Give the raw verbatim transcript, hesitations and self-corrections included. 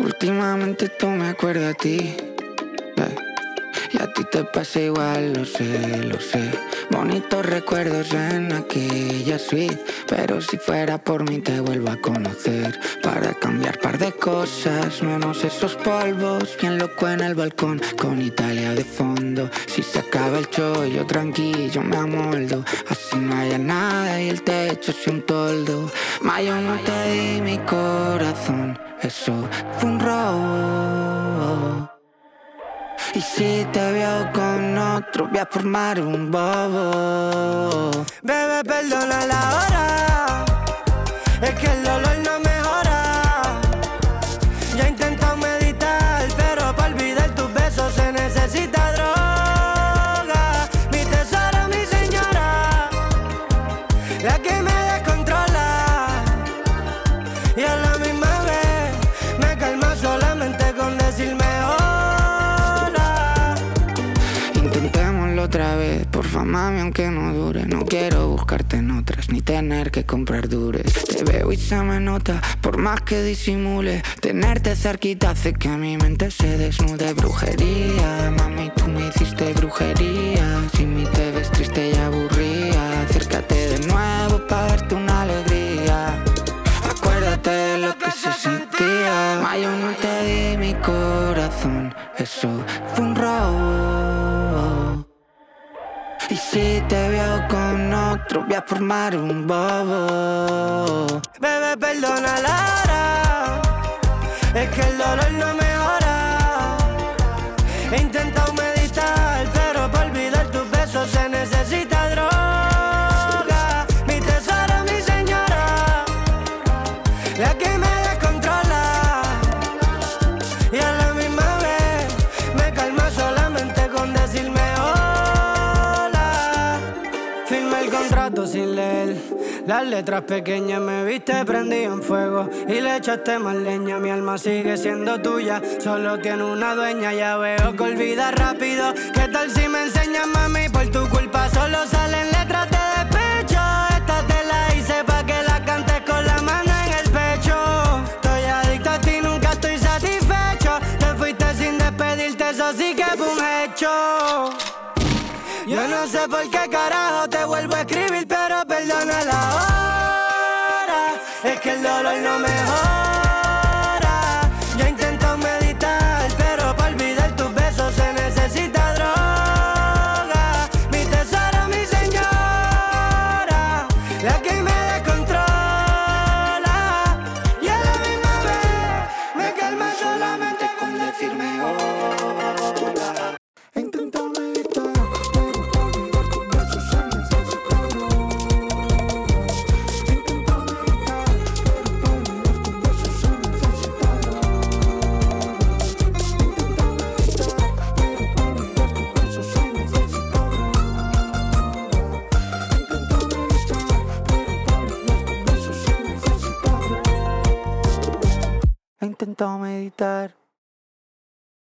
Últimamente todo me acuerda a ti, eh. Y a ti te pasa igual, lo sé, lo sé. Bonitos recuerdos en aquella suite, pero si fuera por mí te vuelvo a conocer, para cambiar par de cosas, menos esos polvos. Bien loco en el balcón, con Italia de fondo. Si se acaba el chollo, tranquilo me amoldo. Así no haya nada y el techo es un toldo. Ma yo no te di mi corazón, eso fue un robo. Y si te veo con otro, voy a formar un bobo. Bebé, perdona la hora, es que el dolor no mejora. Ya he intentado meditar, pero para olvidar tus besos se necesita droga. Mi tesoro, mi señora, la que me descontrola. Y a la misma vez me calma solamente con decirme otra vez, porfa mami, aunque no dure. No quiero buscarte en otras, ni tener que comprar dures. Te veo y se me nota, por más que disimule. Tenerte cerquita hace que mi mente se desnude. Brujería, mami, tú me hiciste brujería. Si mi te ves triste y aburrida, acércate de nuevo para darte una alegría. Acuérdate de lo que se sentía. Ma, yo no te di mi corazón, eso fue un robo. Y si te veo con otro, voy a formar un bobo. Bebé, perdona la hora, es que el dolor no mejora. He intentado meditar, pero para olvidar tus besos se necesita droga. Mi tesoro, mi señora, la que me descontrola. Y a la misma vez me calma solamente con decirme firma el contrato sin leer las letras pequeñas, me viste prendido en fuego y le echaste más leña. Mi alma sigue siendo tuya, solo tiene una dueña. Ya veo que olvidas rápido, ¿qué tal si me enseñas, mami? Por tu culpa solo salen letras de despecho. Esta te la hice pa' que la cantes con la mano en el pecho. Estoy adicto a ti, nunca estoy satisfecho. Te fuiste sin despedirte, eso sí que fue un hecho. Yo no sé por qué carajo te vuelvo a escribir, pero perdona la hora, es que el dolor no mejora. Yo intento meditar, pero para olvidar tus besos se necesita droga. Mi tesoro, mi señora, la que me descontrola. Y a la misma vez me calma solamente con decirme hola. Intento meditar. He intentado meditar.